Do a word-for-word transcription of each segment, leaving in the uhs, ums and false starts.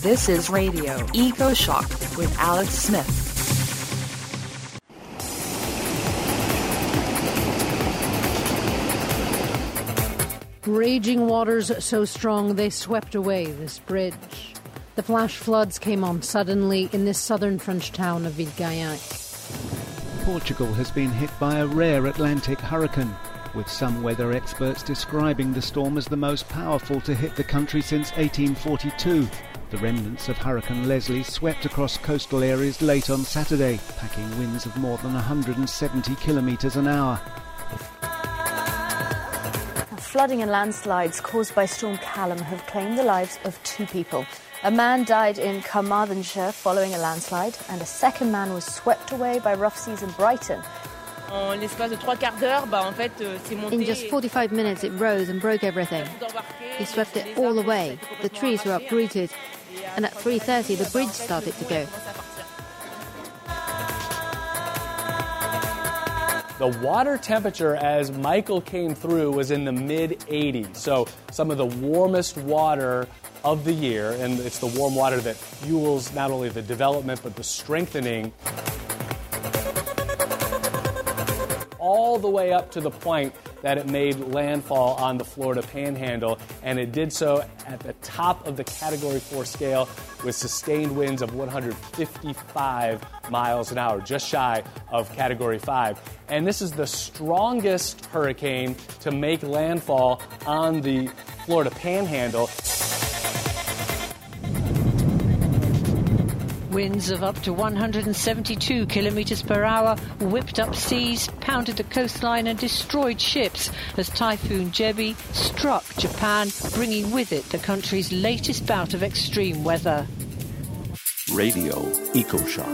This is Radio Eco Shock with Alex Smith. Raging waters so strong they swept away this bridge. The flash floods came on suddenly in this southern French town of Ville-Gaillac. Portugal has been hit by a rare Atlantic hurricane, with some weather experts describing the storm as the most powerful to hit the country since eighteen forty-two. The remnants of Hurricane Leslie swept across coastal areas late on Saturday, packing winds of more than one hundred seventy kilometres an hour. Flooding and landslides caused by Storm Callum have claimed the lives of two people. A man died in Carmarthenshire following a landslide, and a second man was swept away by rough seas in Brighton. In just forty-five minutes, it rose and broke everything. He swept it all away. The trees were uprooted, and at three thirty, the bridge started to go. The water temperature as Michael came through was in the mid eighties, so some of the warmest water of the year, and it's the warm water that fuels not only the development but the strengthening, all the way up to the point that it made landfall on the Florida Panhandle, and it did so at the top of the Category four scale with sustained winds of one hundred fifty-five miles an hour, just shy of Category five. And this is the strongest hurricane to make landfall on the Florida Panhandle. Winds of up to one hundred seventy-two kilometres per hour whipped up seas, pounded the coastline and destroyed ships as Typhoon Jebi struck Japan, bringing with it the country's latest bout of extreme weather. Radio EcoShock.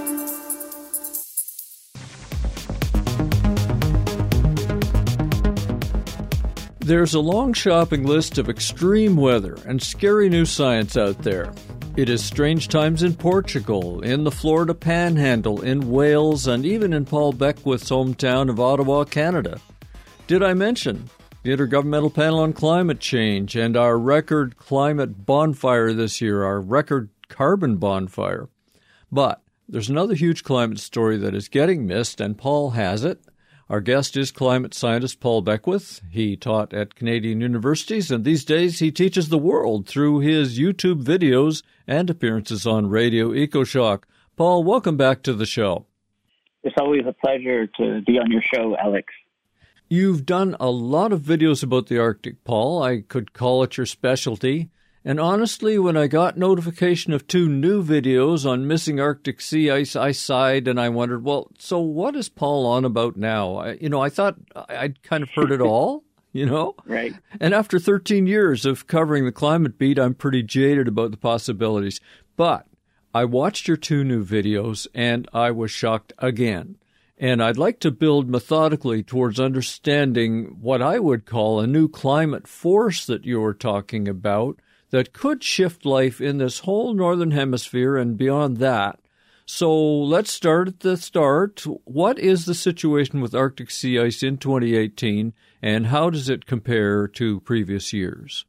There's a long shopping list of extreme weather and scary new science out there. It is strange times in Portugal, in the Florida Panhandle, in Wales, and even in Paul Beckwith's hometown of Ottawa, Canada. Did I mention the Intergovernmental Panel on Climate Change and our record climate bonfire this year, our record carbon bonfire? But there's another huge climate story that is getting missed, and Paul has it. Our guest is climate scientist Paul Beckwith. He taught at Canadian universities, and these days he teaches the world through his YouTube videos and appearances on Radio EcoShock. Paul, welcome back to the show. It's always a pleasure to be on your show, Alex. You've done a lot of videos about the Arctic, Paul. I could call it your specialty. And honestly, when I got notification of two new videos on missing Arctic sea ice, I sighed and I wondered, well, so what is Paul on about now? I, you know, I thought I'd kind of heard it all, you know? Right. And after thirteen years of covering the climate beat, I'm pretty jaded about the possibilities. But I watched your two new videos and I was shocked again. And I'd like to build methodically towards understanding what I would call a new climate force that you were talking about, that could shift life in this whole northern hemisphere and beyond that. So let's start at the start. What is the situation with Arctic sea ice in twenty eighteen, and how does it compare to previous years?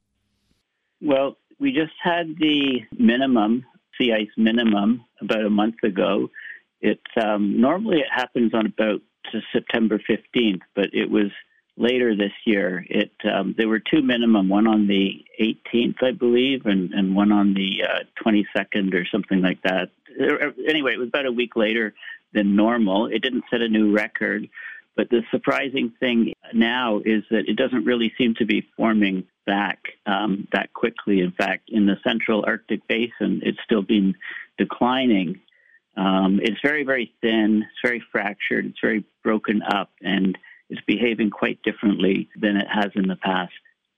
Well, we just had the minimum, sea ice minimum, about a month ago. It um, normally it happens on about September fifteenth, but it was later this year. It um, there were two minimum, one on the eighteenth, I believe, and, and one on the uh, twenty-second or something like that. Anyway, it was about a week later than normal. It didn't set a new record, but the surprising thing now is that it doesn't really seem to be forming back um, that quickly. In fact, in the central Arctic basin, it's still been declining. Um, it's very, very thin, it's very fractured, it's very broken up, and is behaving quite differently than it has in the past.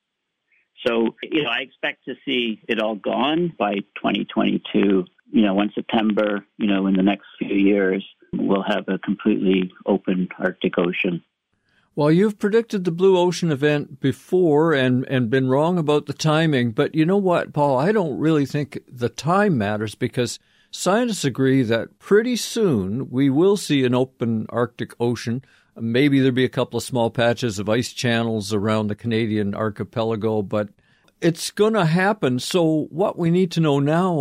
So, you know, I expect to see it all gone by twenty twenty-two. You know, when September, you know, in the next few years, we'll have a completely open Arctic Ocean. Well, you've predicted the Blue Ocean event before and, and been wrong about the timing. But you know what, Paul, I don't really think the time matters, because scientists agree that pretty soon we will see an open Arctic Ocean. Maybe there'll be a couple of small patches of ice channels around the Canadian archipelago, but it's going to happen. So what we need to know now,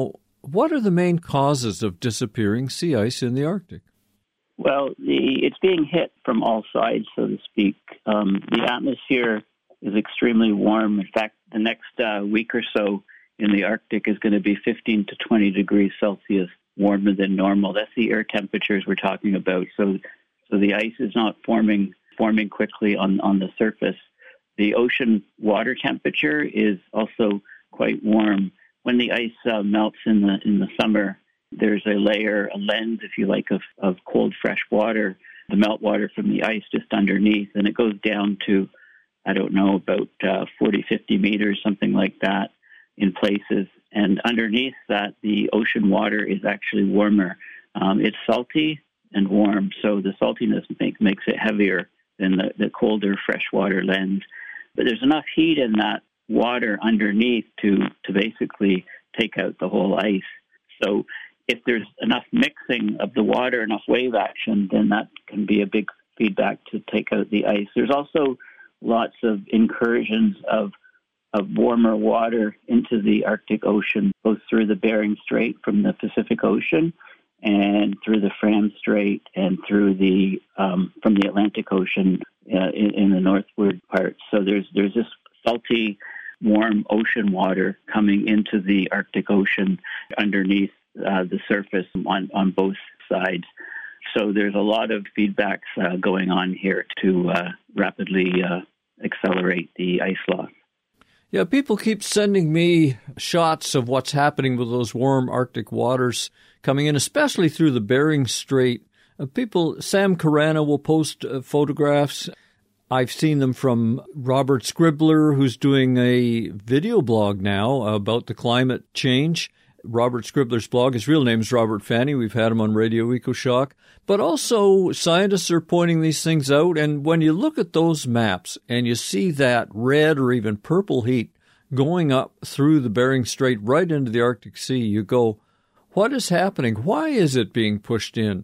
What are the main causes of disappearing sea ice in the Arctic? Well, the, it's being hit from all sides, so to speak. Um, the atmosphere is extremely warm. In fact, the next uh, week or so in the Arctic is going to be fifteen to twenty degrees Celsius warmer than normal. That's the air temperatures we're talking about. So, so the ice is not forming forming quickly on, on the surface. The ocean water temperature is also quite warm. When the ice uh, melts in the in the summer, there's a layer, a lens, if you like, of, of cold fresh water, the meltwater from the ice just underneath, and it goes down to, I don't know, about uh, forty, fifty meters, something like that in places. And underneath that, the ocean water is actually warmer. Um, it's salty and warm, so the saltiness make, makes it heavier than the, the colder freshwater lens. But there's enough heat in that water underneath to, to basically take out the whole ice. So if there's enough mixing of the water, enough wave action, then that can be a big feedback to take out the ice. There's also lots of incursions of of warmer water into the Arctic Ocean, both through the Bering Strait from the Pacific Ocean and through the Fram Strait and through the um, from the Atlantic Ocean uh, in, in the northward part. So there's there's this salty, warm ocean water coming into the Arctic Ocean underneath uh, the surface on, on both sides. So there's a lot of feedbacks uh, going on here to uh, rapidly uh, accelerate the ice loss. Yeah, people keep sending me shots of what's happening with those warm Arctic waters coming in, especially through the Bering Strait. Uh, people, Sam Carana will post uh, photographs. I've seen them from Robert Scribbler, who's doing a video blog now about the climate change. Robert Scribbler's blog, his real name is Robert Fanny. We've had him on Radio EcoShock. But also, scientists are pointing these things out. And when you look at those maps and you see that red or even purple heat going up through the Bering Strait right into the Arctic Sea, you go, what is happening? Why is it being pushed in?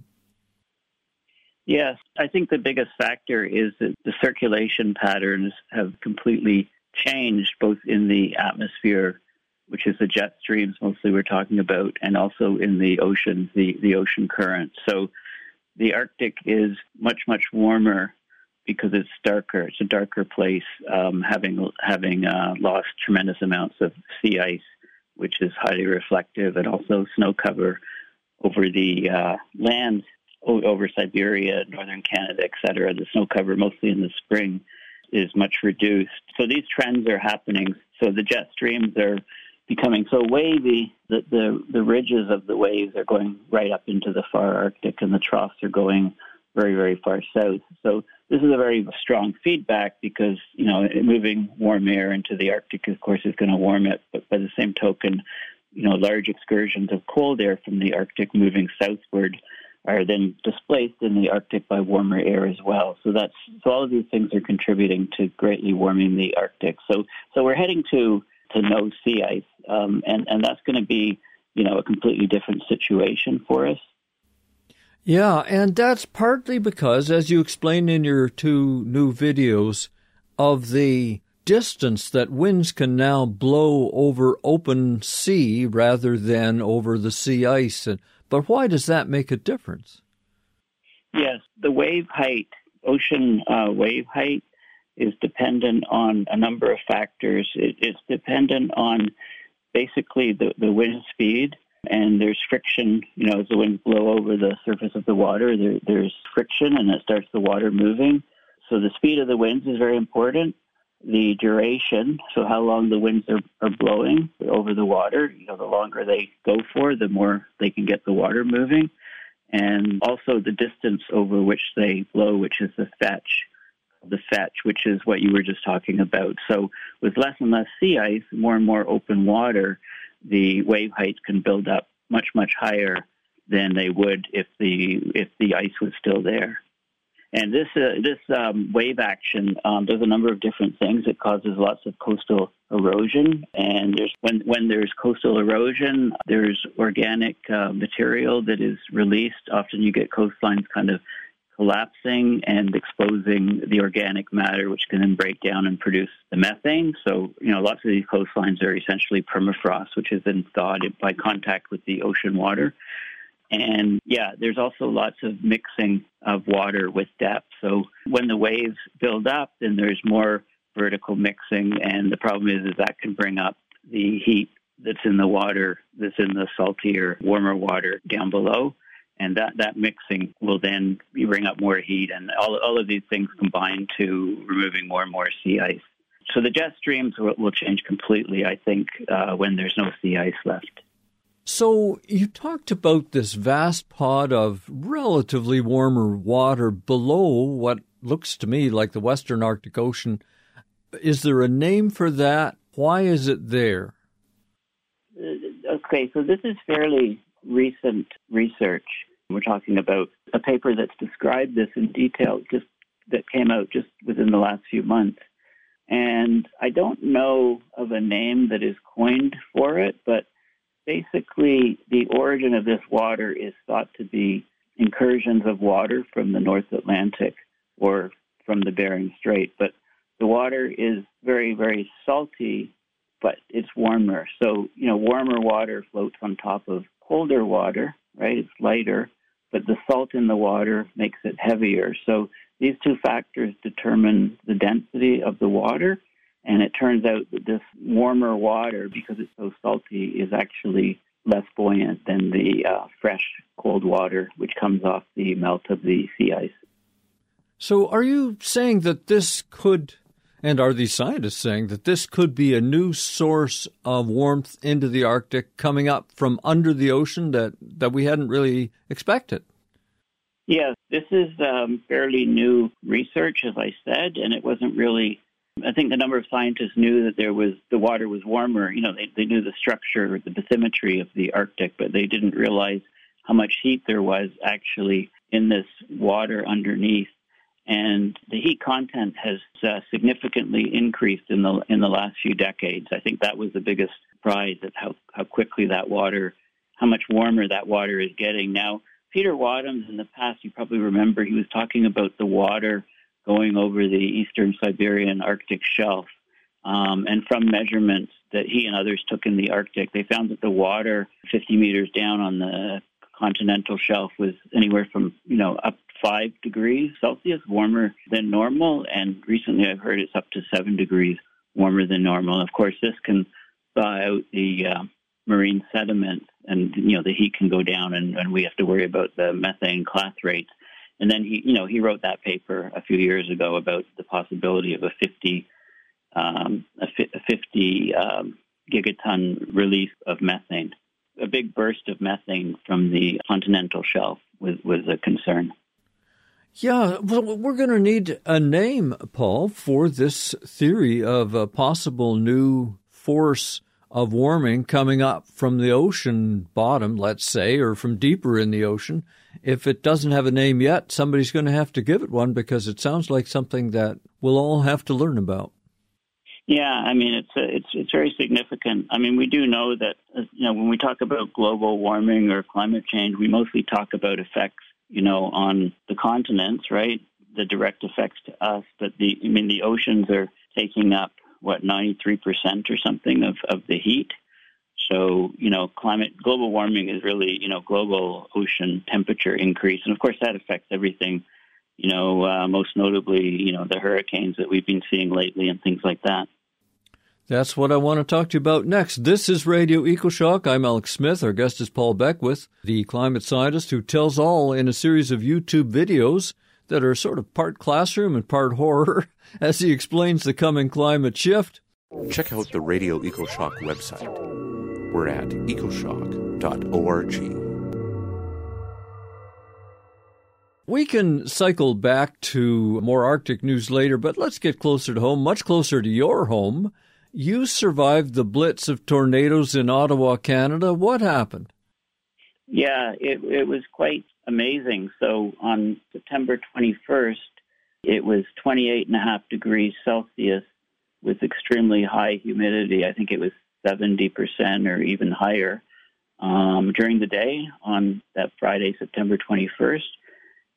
Yes, I think the biggest factor is that the circulation patterns have completely changed, both in the atmosphere, which is the jet streams mostly we're talking about, and also in the ocean, the, the ocean current. So the Arctic is much, much warmer because it's darker. It's a darker place, um, having having uh, lost tremendous amounts of sea ice, which is highly reflective, and also snow cover over the uh, land, over Siberia, northern Canada, et cetera. The snow cover, mostly in the spring, is much reduced. So these trends are happening. So the jet streams are becoming so wavy that the, the ridges of the waves are going right up into the far Arctic, and the troughs are going very, very far south. So this is a very strong feedback because, you know, moving warm air into the Arctic, of course, is going to warm it. But by the same token, you know, large excursions of cold air from the Arctic moving southward are then displaced in the Arctic by warmer air as well. So that's so all of these things are contributing to greatly warming the Arctic. So so we're heading to to no sea ice, um, and and that's going to be, you know, a completely different situation for us. Yeah, and that's partly because, as you explained in your two new videos, of the distance that winds can now blow over open sea rather than over the sea ice. But why does that make a difference? Yes, the wave height, ocean uh, wave height, is dependent on a number of factors. It, it's dependent on basically the, the wind speed, and there's friction. You know, as the winds blow over the surface of the water, there, there's friction, and it starts the water moving. So the speed of the winds is very important. The duration, so how long the winds are, are blowing over the water, you know, the longer they go for, the more they can get the water moving. And also the distance over which they blow, which is the fetch, the fetch, which is what you were just talking about. So with less and less sea ice, more and more open water, the wave heights can build up much, much higher than they would if the if the ice was still there. And this uh, this um, wave action um, does a number of different things. It causes lots of coastal erosion, and there's when when there's coastal erosion, there's organic uh, material that is released. Often you get coastlines kind of collapsing and exposing the organic matter, which can then break down and produce the methane. So, you know, lots of these coastlines are essentially permafrost, which has been thawed by contact with the ocean water. And, yeah, there's also lots of mixing of water with depth. So when the waves build up, then there's more vertical mixing, and the problem is, is that can bring up the heat that's in the water, that's in the saltier, warmer water down below. And that, that mixing will then bring up more heat, and all, all of these things combine to removing more and more sea ice. So the jet streams will, will change completely, I think, uh, when there's no sea ice left. So you talked about this vast pod of relatively warmer water below what looks to me like the Western Arctic Ocean. Is there a name for that? Why is it there? Okay, so this is fairly recent research. We're talking about a paper that's described this in detail, just that came out just within the last few months. And I don't know of a name that is coined for it, but basically the origin of this water is thought to be incursions of water from the North Atlantic or from the Bering Strait. But the water is very, very salty, but it's warmer. So, you know, warmer water floats on top of colder water, right? It's lighter, but the salt in the water makes it heavier. So these two factors determine the density of the water. And it turns out that this warmer water, because it's so salty, is actually less buoyant than the uh, fresh, cold water, which comes off the melt of the sea ice. So are you saying that this could, and are these scientists saying that this could be a new source of warmth into the Arctic coming up from under the ocean that, that we hadn't really expected? Yes, this is um, fairly new research, as I said, and it wasn't really... I think a number of scientists knew that there was the water was warmer. You know, they, they knew the structure, the bathymetry of the Arctic, but they didn't realize how much heat there was actually in this water underneath. And the heat content has uh, significantly increased in the in the last few decades. I think that was the biggest surprise at how, how quickly that water, how much warmer that water is getting. Now, Peter Wadhams, in the past, you probably remember, he was talking about the water going over the eastern Siberian Arctic shelf. Um, and from measurements that he and others took in the Arctic, they found that the water fifty meters down on the continental shelf was anywhere from, you know, up five degrees Celsius warmer than normal. And recently I've heard it's up to seven degrees warmer than normal. Of course, this can thaw out the uh, marine sediment, and, you know, the heat can go down, and, and we have to worry about the methane class rates. And then he, you know, he wrote that paper a few years ago about the possibility of a fifty, um, a, a fifty um, gigaton release of methane. A big burst of methane from the continental shelf was, was a concern. Yeah, well, we're going to need a name, Paul, for this theory of a possible new force of warming coming up from the ocean bottom, let's say, or from deeper in the ocean. If it doesn't have a name yet, somebody's going to have to give it one, because it sounds like something that we'll all have to learn about. Yeah, I mean, it's a, it's it's very significant. I mean, we do know that, you know, when we talk about global warming or climate change, we mostly talk about effects, you know, on the continents, right? The direct effects to us. But the, I mean, the oceans are taking up, what, ninety-three percent or something of, of the heat. So, you know, climate, global warming is really, you know, global ocean temperature increase. And of course, that affects everything, you know, uh, most notably, you know, the hurricanes that we've been seeing lately and things like that. That's what I want to talk to you about next. This is Radio EcoShock. I'm Alex Smith. Our guest is Paul Beckwith, the climate scientist who tells all in a series of YouTube videos that are sort of part classroom and part horror as he explains the coming climate shift. Check out the Radio EcoShock website. We're at ecoshock dot org. We can cycle back to more Arctic news later, but let's get closer to home, much closer to your home. You survived the blitz of tornadoes in Ottawa, Canada. What happened? Yeah, it, it was quite amazing. So on September twenty-first, it was twenty-eight and a half degrees Celsius with extremely high humidity. I think it was seventy percent or even higher um, during the day on that Friday, September twenty-first.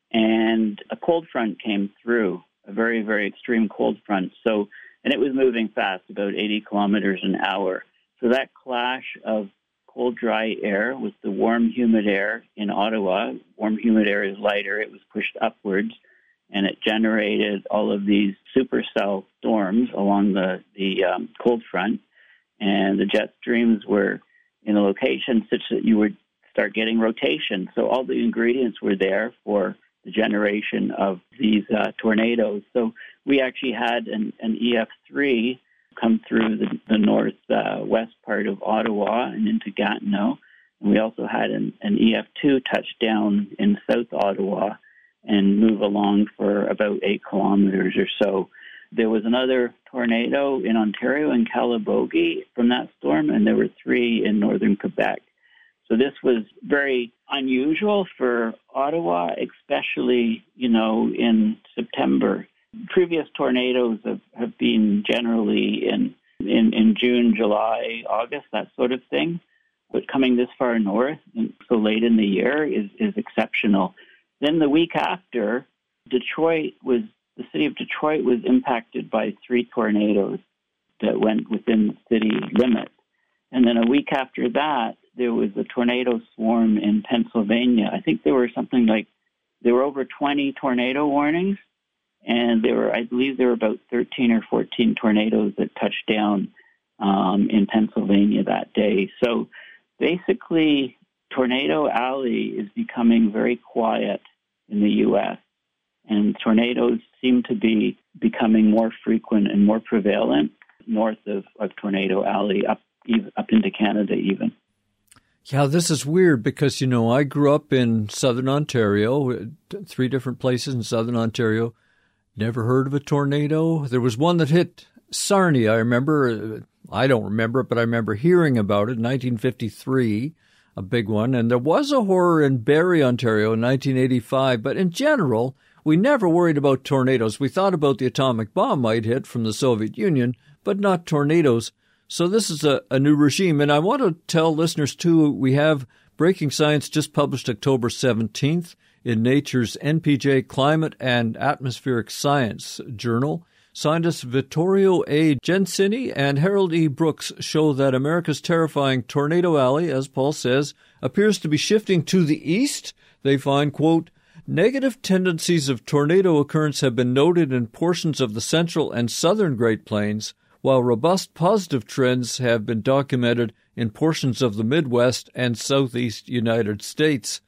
and a cold front came through, a very, very extreme cold front. So, and it was moving fast, about eighty kilometers an hour. So that clash of cold, dry air with the warm, humid air in Ottawa, warm, humid air is lighter, it was pushed upwards, and it generated all of these supercell storms along the, the um, cold front. And the jet streams were in a location such that you would start getting rotation. So all the ingredients were there for the generation of these uh, tornadoes. So we actually had an, an E F three come through the, the northwest uh, part of Ottawa and into Gatineau. And we also had an, an E F two touch down in South Ottawa and move along for about eight kilometers or so. There was another tornado in Ontario in Calabogie from that storm, and there were three in northern Quebec. So this was very unusual for Ottawa, especially, you know, in September. Previous tornadoes have, have been generally in, in, in June, July, August, that sort of thing. But coming this far north and so late in the year is, is exceptional. Then the week after, Detroit was, the city of Detroit was impacted by three tornadoes that went within the city limits. And then a week after that, there was a tornado swarm in Pennsylvania. I think there were something like, there were over twenty tornado warnings. And there were, I believe there were about thirteen or fourteen tornadoes that touched down um, in Pennsylvania that day. So basically, Tornado Alley is becoming very quiet in the U S, and tornadoes seem to be becoming more frequent and more prevalent north of, of Tornado Alley, up, up into Canada even. Yeah, this is weird because, you know, I grew up in southern Ontario, three different places in southern Ontario. Never heard of a tornado. There was one that hit Sarnia, I remember. I don't remember it, but I remember hearing about it in nineteen fifty-three, a big one. And there was a horror in Barrie, Ontario in nineteen eighty-five. But in general, we never worried about tornadoes. We thought about the atomic bomb might hit from the Soviet Union, but not tornadoes. So this is a, a new regime. And I want to tell listeners, too, we have Breaking Science just published October seventeenth. In Nature's N P J Climate and Atmospheric Science journal. Scientists Vittorio A. Gensini and Harold E. Brooks show that America's terrifying Tornado Alley, as Paul says, appears to be shifting to the east. They find, quote, negative tendencies of tornado occurrence have been noted in portions of the central and southern Great Plains, while robust positive trends have been documented in portions of the Midwest and southeast United States.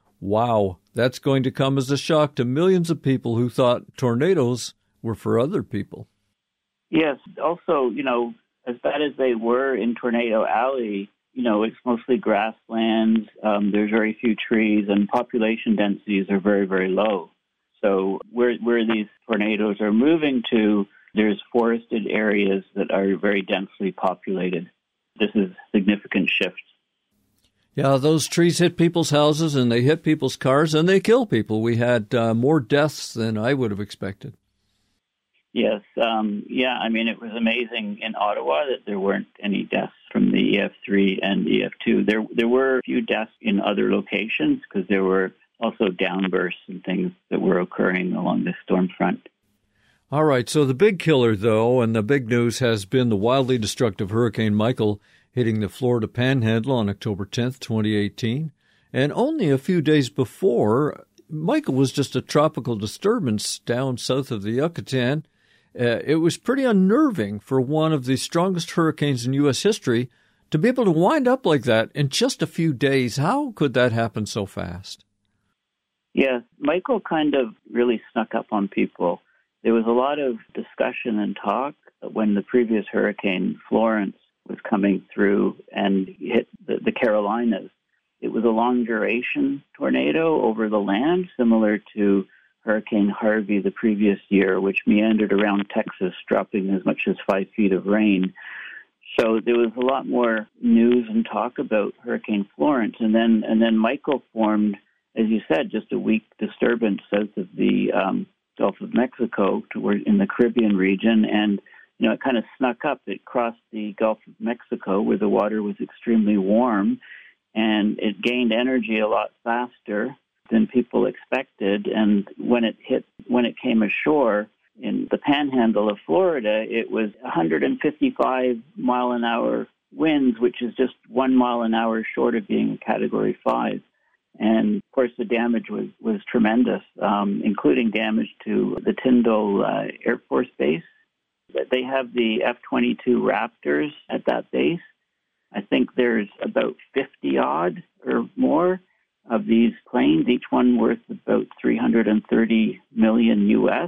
Wow, that's going to come as a shock to millions of people who thought tornadoes were for other people. Yes. Also, you know, as bad as they were in Tornado Alley, you know, it's mostly grasslands. Um, there's very few trees, and population densities are very, very low. So where where these tornadoes are moving to, there's forested areas that are very densely populated. This is a significant shift. Yeah, those trees hit people's houses and they hit people's cars and they kill people. We had uh, more deaths than I would have expected. Yes. Um, yeah, I mean, it was amazing in Ottawa that there weren't any deaths from the E F three and E F two. There there were a few deaths in other locations because there were also downbursts and things that were occurring along the storm front. All right, so the big killer, though, and the big news has been the wildly destructive Hurricane Michael hitting the Florida Panhandle on October tenth, twenty eighteen. And only a few days before, Michael was just a tropical disturbance down south of the Yucatan. Uh, it was pretty unnerving for one of the strongest hurricanes in U S history to be able to wind up like that in just a few days. How could that happen so fast? Yes, Michael kind of really snuck up on people. There was a lot of discussion and talk when the previous hurricane, Florence, was coming through and hit the, the Carolinas. It was a long-duration tornado over the land, similar to Hurricane Harvey the previous year, which meandered around Texas, dropping as much as five feet of rain. So there was a lot more news and talk about Hurricane Florence. And then and then Michael formed, as you said, just a weak disturbance south of the um, Gulf of Mexico toward in the Caribbean region. And you know, it kind of snuck up. It crossed the Gulf of Mexico where the water was extremely warm, and it gained energy a lot faster, than people expected. And when it hit, when it came ashore in the panhandle of Florida, it was one hundred fifty-five mile an hour winds, which is just one mile an hour short of being a Category five. And, of course, the damage was, was tremendous, um, including damage to the Tyndall uh, Air Force Base. They have the F twenty-two Raptors at that base. I think there's about fifty-odd or more of these planes, each one worth about three hundred thirty million U S,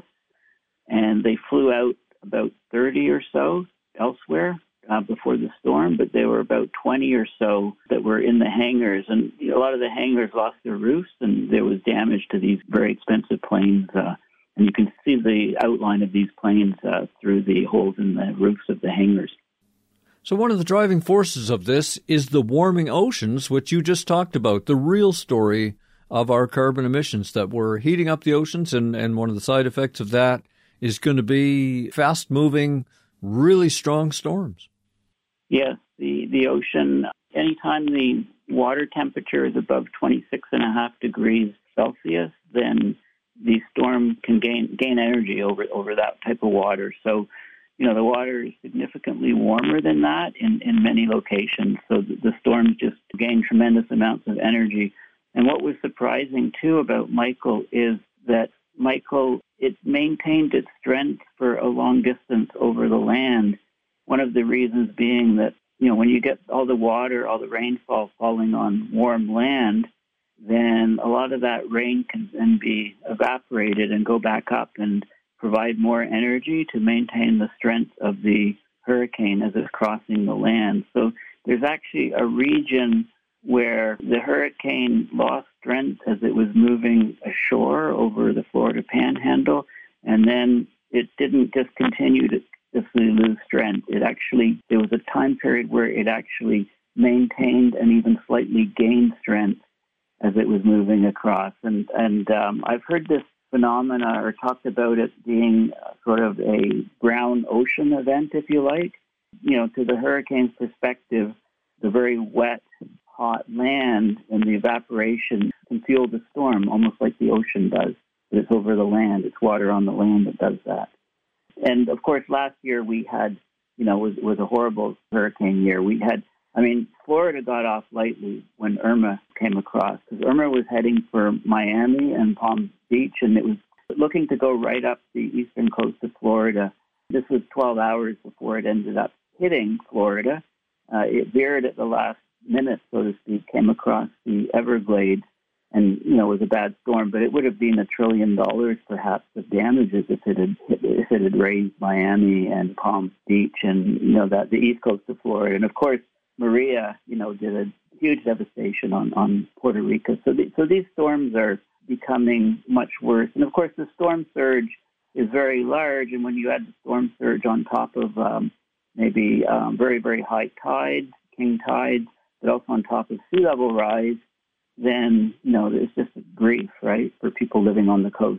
and they flew out about thirty or so elsewhere uh, before the storm, but there were about twenty or so that were in the hangars, and a lot of the hangars lost their roofs, and there was damage to these very expensive planes. Uh, and you can see the outline of these planes uh, through the holes in the roofs of the hangars. So one of the driving forces of this is the warming oceans, which you just talked about, the real story of our carbon emissions, that we're heating up the oceans, and, and one of the side effects of that is going to be fast-moving, really strong storms. Yes, the, the ocean, anytime the water temperature is above twenty-six and a half degrees Celsius, then the storm can gain gain energy over over that type of water. So, you know, the water is significantly warmer than that in, in many locations. So the, the storms just gain tremendous amounts of energy. And what was surprising, too, about Michael is that Michael, it maintained its strength for a long distance over the land. One of the reasons being that, you know, when you get all the water, all the rainfall falling on warm land, then a lot of that rain can then be evaporated and go back up and provide more energy to maintain the strength of the hurricane as it's crossing the land. So there's actually a region where the hurricane lost strength as it was moving ashore over the Florida Panhandle, and then it didn't just continue to just lose strength. It actually, there was a time period where it actually maintained and even slightly gained strength as it was moving across. And, and um, I've heard this phenomena or talked about it being sort of a brown ocean event, if you like. You know, to the hurricane's perspective, the very wet, hot land and the evaporation can fuel the storm, almost like the ocean does. But it's over the land. It's water on the land that does that. And, of course, last year we had, you know, was was a horrible hurricane year. We had, I mean, Florida got off lightly when Irma came across, because Irma was heading for Miami and Palm Beach, and it was looking to go right up the eastern coast of Florida. This was twelve hours before it ended up hitting Florida. Uh, it veered at the last minute, so to speak, came across the Everglades, and, you know, it was a bad storm, but it would have been a trillion dollars perhaps of damages if it had if it had razed Miami and Palm Beach and, you know, that the east coast of Florida. And, of course, Maria, you know, did a huge devastation on, on Puerto Rico. So, the, so these storms are becoming much worse. And, of course, the storm surge is very large, and when you add the storm surge on top of um, maybe um, very, very high tides, king tides, but also on top of sea level rise, then, you know, it's just grief, right, for people living on the coast.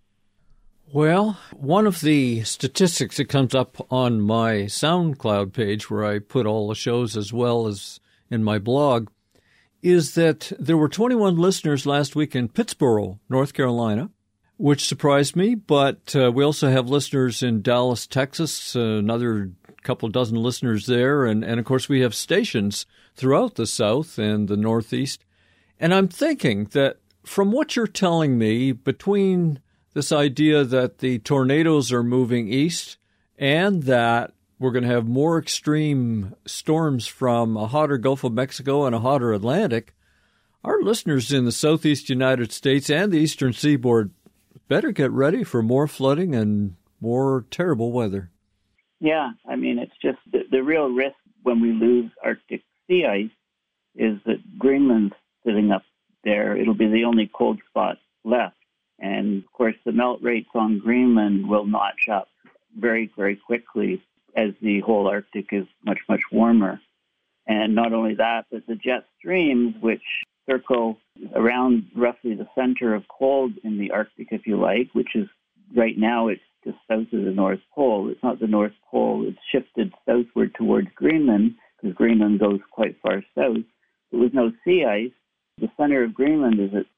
Well, one of the statistics that comes up on my SoundCloud page, where I put all the shows as well as in my blog, is that there were twenty-one listeners last week in Pittsboro, North Carolina, which surprised me. But uh, we also have listeners in Dallas, Texas, uh, another couple dozen listeners there. And, and, of course, we have stations throughout the South and the Northeast. And I'm thinking that from what you're telling me, between this idea that the tornadoes are moving east and that we're going to have more extreme storms from a hotter Gulf of Mexico and a hotter Atlantic, our listeners in the southeast United States and the eastern seaboard better get ready for more flooding and more terrible weather. Yeah, I mean, it's just the, the real risk when we lose Arctic sea ice is that Greenland's sitting up there. It'll be the only cold spot left. And, of course, the melt rates on Greenland will notch up very, very quickly as the whole Arctic is much, much warmer. And not only that, but the jet streams, which circle around roughly the center of cold in the Arctic, if you like, which is right now it's just south of the North Pole. It's not the North Pole. It's shifted southward towards Greenland because Greenland goes quite far south. But with no sea ice, the center of Greenland is at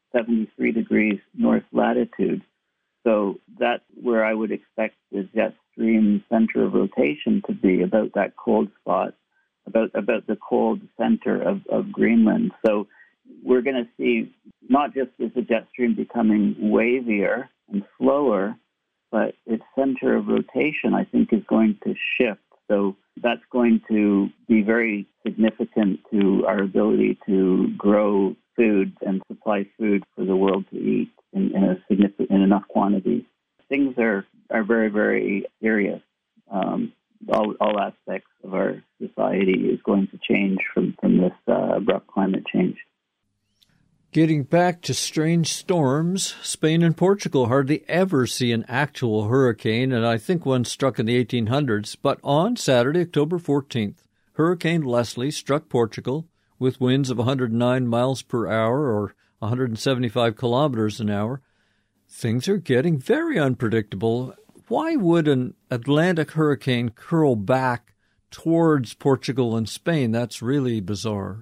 seventy-three degrees north latitude. So that's where I would expect the jet stream center of rotation to be, about that cold spot, about about the cold center of, of Greenland. So we're going to see not just is the jet stream becoming wavier and slower, but its center of rotation, I think, is going to shift. So that's going to be very significant to our ability to grow food and supply food for the world to eat in, in a significant, in enough quantity. Things are, are very, very serious. Um, all, all aspects of our society is going to change from, from this uh, abrupt climate change. Getting back to strange storms, Spain and Portugal hardly ever see an actual hurricane, and I think one struck in the eighteen hundreds. But on Saturday, October fourteenth, Hurricane Leslie struck Portugal with winds of one hundred nine miles per hour or one hundred seventy-five kilometers an hour. Things are getting very unpredictable. Why would an Atlantic hurricane curl back towards Portugal and Spain? That's really bizarre.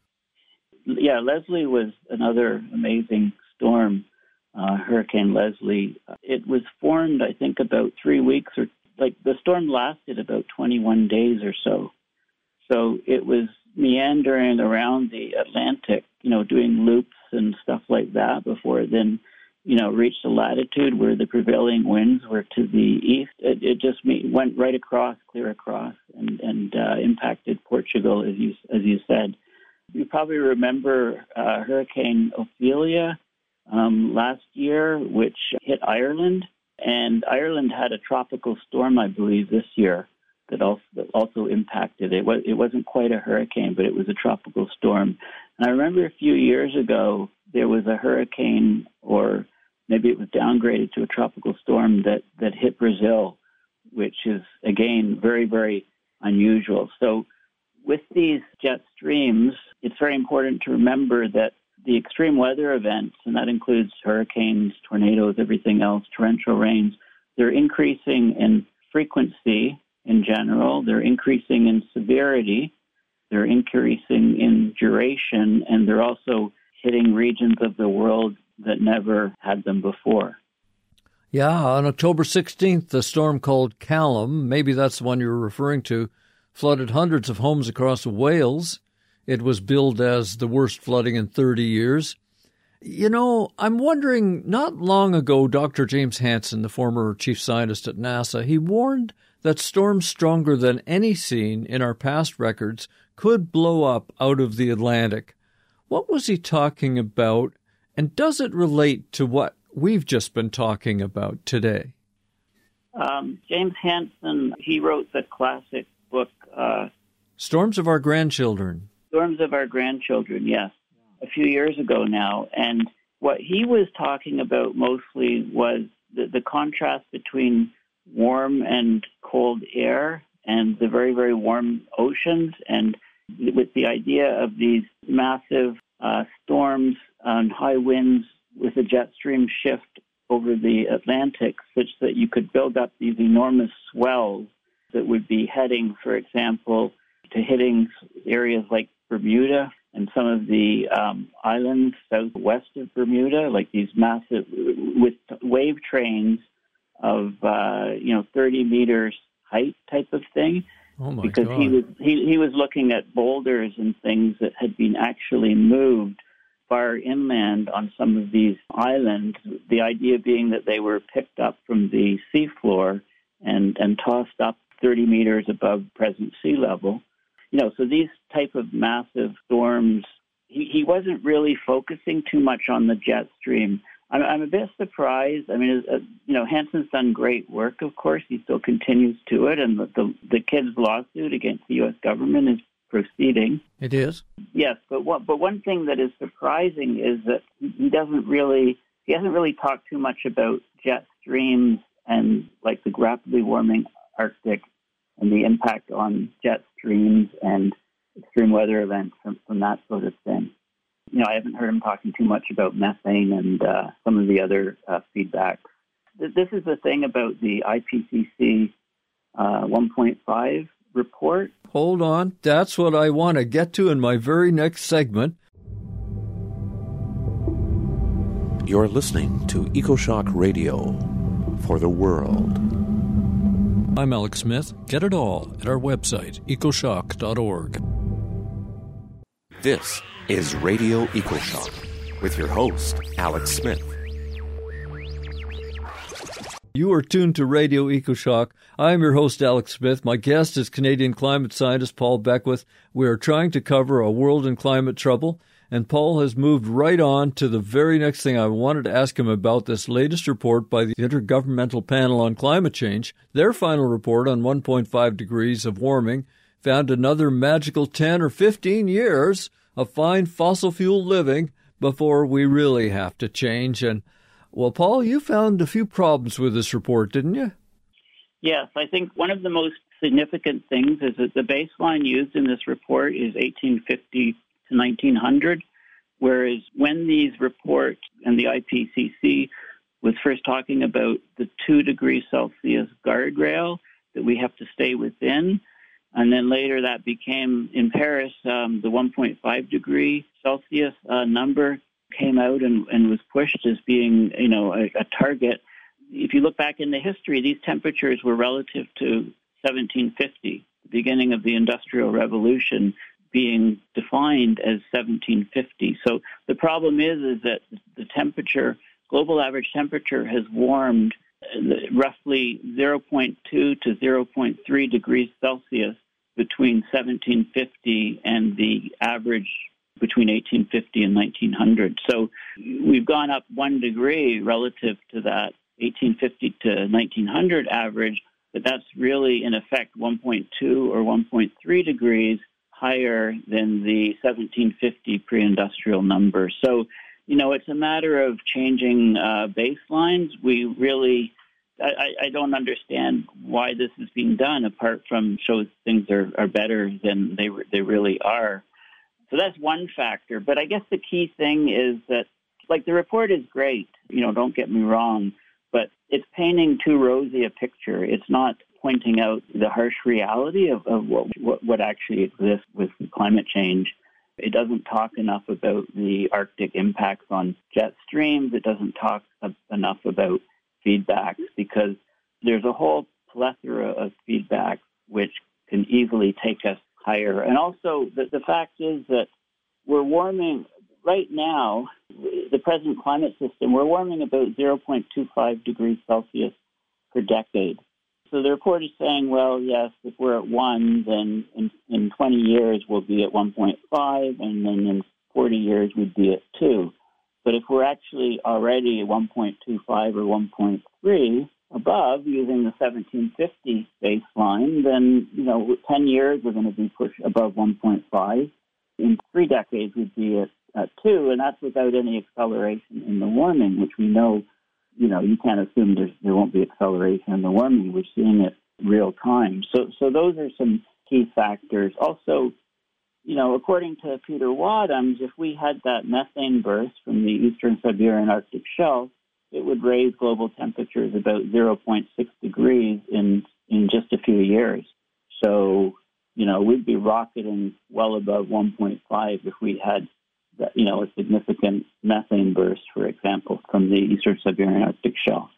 Yeah, Leslie was another amazing storm, uh, Hurricane Leslie. It was formed, I think, about three weeks or like the storm lasted about twenty-one days or so. So it was meandering around the Atlantic, you know, doing loops and stuff like that before it then, you know, reached a latitude where the prevailing winds were to the east. It, it just went right across, clear across, and, and uh, impacted Portugal, as you as you said. You probably remember uh, Hurricane Ophelia um, last year, which hit Ireland. And Ireland had a tropical storm, I believe, this year that also, that also impacted it. It wasn't quite a hurricane, but it was a tropical storm. And I remember a few years ago, there was a hurricane, or maybe it was downgraded to a tropical storm that, that hit Brazil, which is, again, very, very unusual. So with these jet streams, it's very important to remember that the extreme weather events, and that includes hurricanes, tornadoes, everything else, torrential rains, they're increasing in frequency in general, they're increasing in severity, they're increasing in duration, and they're also hitting regions of the world that never had them before. Yeah, on October sixteenth, the storm called Callum, maybe that's the one you were referring to, flooded hundreds of homes across Wales. It was billed as the worst flooding in thirty years. You know, I'm wondering, not long ago, Doctor James Hansen, the former chief scientist at NASA, he warned that storms stronger than any seen in our past records could blow up out of the Atlantic. What was he talking about, and does it relate to what we've just been talking about today? Um, James Hansen, he wrote the classic book, uh, Storms of Our Grandchildren. Storms of Our Grandchildren, yes, a few years ago now. And what he was talking about mostly was the, the contrast between warm and cold air and the very, very warm oceans, and with the idea of these massive uh, storms and high winds with a jet stream shift over the Atlantic, such that you could build up these enormous swells that would be heading, for example, to hitting areas like Bermuda and some of the um, islands southwest of Bermuda, like these massive, with wave trains of, uh, you know, thirty meters height type of thing. Oh my because God. he was he, he was looking at boulders and things that had been actually moved far inland on some of these islands, the idea being that they were picked up from the seafloor and, and tossed up thirty meters above present sea level. You know, so these type of massive storms, he, he wasn't really focusing too much on the jet stream. I'm, I'm a bit surprised. I mean, uh, you know, Hansen's done great work, of course. He still continues to it, and the, the, the kids' lawsuit against the U S government is proceeding. It is? Yes, but what, but one thing that is surprising is that he doesn't really, he hasn't really talked too much about jet streams and like the rapidly warming Arctic and the impact on jet streams and extreme weather events from, from that sort of thing. You know, I haven't heard him talking too much about methane and uh, some of the other uh, feedbacks. This is the thing about the I P C C uh, one point five report. Hold on. That's what I want to get to in my very next segment. You're listening to EcoShock Radio for the world. I'm Alex Smith. Get it all at our website, ecoshock dot org. This is Radio EcoShock with your host, Alex Smith. You are tuned to Radio EcoShock. I'm your host, Alex Smith. My guest is Canadian climate scientist Paul Beckwith. We are trying to cover a world in climate trouble, and Paul has moved right on to the very next thing I wanted to ask him about, this latest report by the Intergovernmental Panel on Climate Change. Their final report on one point five degrees of warming found another magical ten or fifteen years of fine fossil fuel living before we really have to change. And, well, Paul, you found a few problems with this report, didn't you? Yes, I think one of the most significant things is that the baseline used in this report is eighteen fifty to nineteen hundred, whereas when these reports and the I P C C was first talking about the two degrees Celsius guardrail that we have to stay within, and then later that became, in Paris, um, the one point five degree Celsius uh, number came out and, and was pushed as being, you know, a, a target. If you look back in the history, these temperatures were relative to seventeen fifty, the beginning of the Industrial Revolution being defined as seventeen fifty. So the problem is, is that the temperature, global average temperature has warmed roughly zero point two to zero point three degrees Celsius between seventeen fifty and the average between eighteen fifty and nineteen hundred. So we've gone up one degree relative to that eighteen fifty to nineteen hundred average, but that's really in effect one point two or one point three degrees higher than the seventeen fifty pre-industrial number. So, you know, it's a matter of changing uh, baselines. We really, I, I don't understand why this is being done, apart from shows things are, are better than they they really are. So that's one factor. But I guess the key thing is that, like, the report is great, you know, don't get me wrong, but it's painting too rosy a picture. It's not pointing out the harsh reality of, of what, what what actually exists with climate change. It doesn't talk enough about the Arctic impacts on jet streams. It doesn't talk enough about feedbacks, because there's a whole plethora of feedbacks which can easily take us higher. And also, the, the fact is that we're warming right now, the present climate system, we're warming about zero point two five degrees Celsius per decade. So the report is saying, well, yes, if we're at one, then in, in twenty years we'll be at one point five, and then in forty years we'd be at two. But if we're actually already at one point two five or one point three above using the seventeen fifty baseline, then, you know, ten years we're going to be pushed above one point five. In three decades we'd be at, at two, and that's without any acceleration in the warming, which we know, you know, you can't assume there's, there won't be acceleration in the warming. We're seeing it real time. So, so those are some key factors. Also, you know, according to Peter Wadhams, if we had that methane burst from the eastern Siberian Arctic shelf, it would raise global temperatures about zero point six degrees in, in just a few years. So, you know, we'd be rocketing well above one point five if we had, you know, a significant methane burst, for example, from the eastern Siberian Arctic shelf.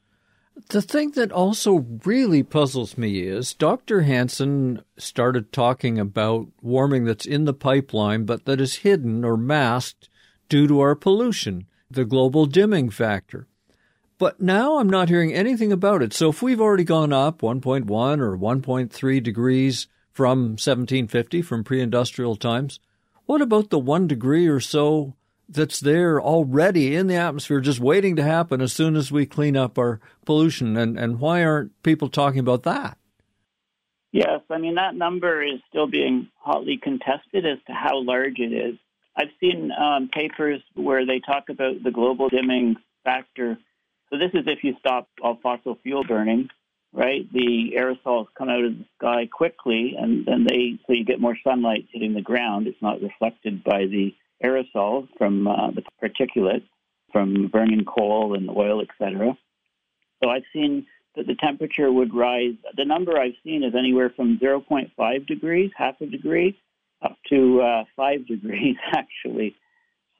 The thing that also really puzzles me is Doctor Hansen started talking about warming that's in the pipeline, but that is hidden or masked due to our pollution, the global dimming factor. But now I'm not hearing anything about it. So if we've already gone up one point one or one point three degrees from seventeen fifty, from pre-industrial times, what about the one degree or so that's there already in the atmosphere, just waiting to happen as soon as we clean up our pollution? And, and why aren't people talking about that? Yes, I mean, that number is still being hotly contested as to how large it is. I've seen um, papers where they talk about the global dimming factor. So this is if you stop all fossil fuel burning, right? The aerosols come out of the sky quickly, and then they so you get more sunlight hitting the ground. It's not reflected by the aerosols from uh, the particulate from burning coal and oil, et cetera. So I've seen that the temperature would rise. The number I've seen is anywhere from zero point five degrees, half a degree, up to uh, five degrees, actually. So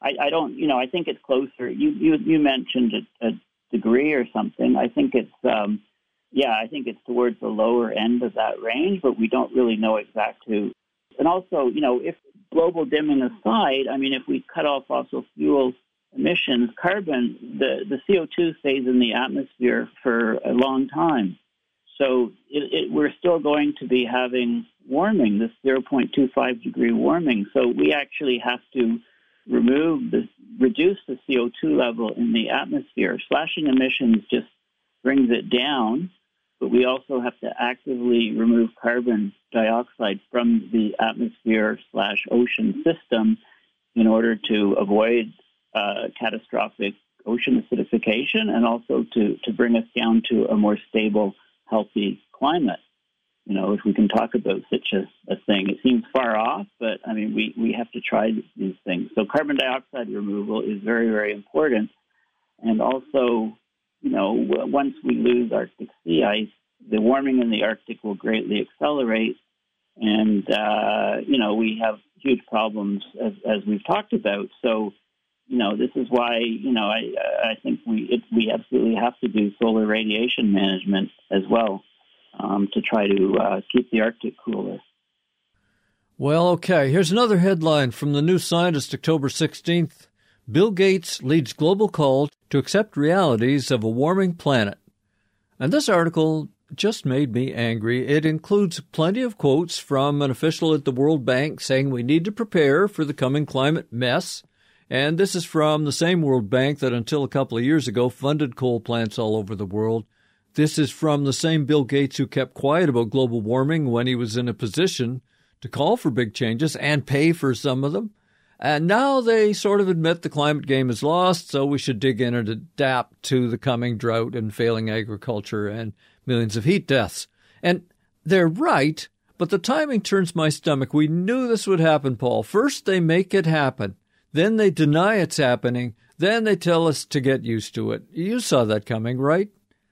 I, I don't, you know, I think it's closer. You you, you mentioned a, a degree or something. I think it's, um, yeah, I think it's towards the lower end of that range, but we don't really know exactly. And also, you know, if global dimming aside, I mean, if we cut off fossil fuel emissions, carbon, the, the C O two stays in the atmosphere for a long time. So it, it, we're still going to be having warming, this zero point two five degree warming. So we actually have to remove the, reduce the C O two level in the atmosphere. Slashing emissions just brings it down, but we also have to actively remove carbon dioxide from the atmosphere slash ocean system in order to avoid uh, catastrophic ocean acidification and also to, to bring us down to a more stable, healthy climate. You know, if we can talk about such a, a thing. It seems far off, but, I mean, we, we have to try these things. So carbon dioxide removal is very, very important. And also, you know, once we lose Arctic sea ice, the warming in the Arctic will greatly accelerate. And, uh, you know, we have huge problems, as, as we've talked about. So, you know, this is why, you know, I, I think we it, we absolutely have to do solar radiation management as well. Um, to try to uh, keep the Arctic cooler. Well, okay. Here's another headline from the New Scientist, October sixteenth. Bill Gates leads global call to accept realities of a warming planet. And this article just made me angry. It includes plenty of quotes from an official at the World Bank saying we need to prepare for the coming climate mess. And this is from the same World Bank that until a couple of years ago funded coal plants all over the world. This is from the same Bill Gates who kept quiet about global warming when he was in a position to call for big changes and pay for some of them. And now they sort of admit the climate game is lost, so we should dig in and adapt to the coming drought and failing agriculture and millions of heat deaths. And they're right, but the timing turns my stomach. We knew this would happen, Paul. First they make it happen. Then they deny it's happening. Then they tell us to get used to it. You saw that coming, right?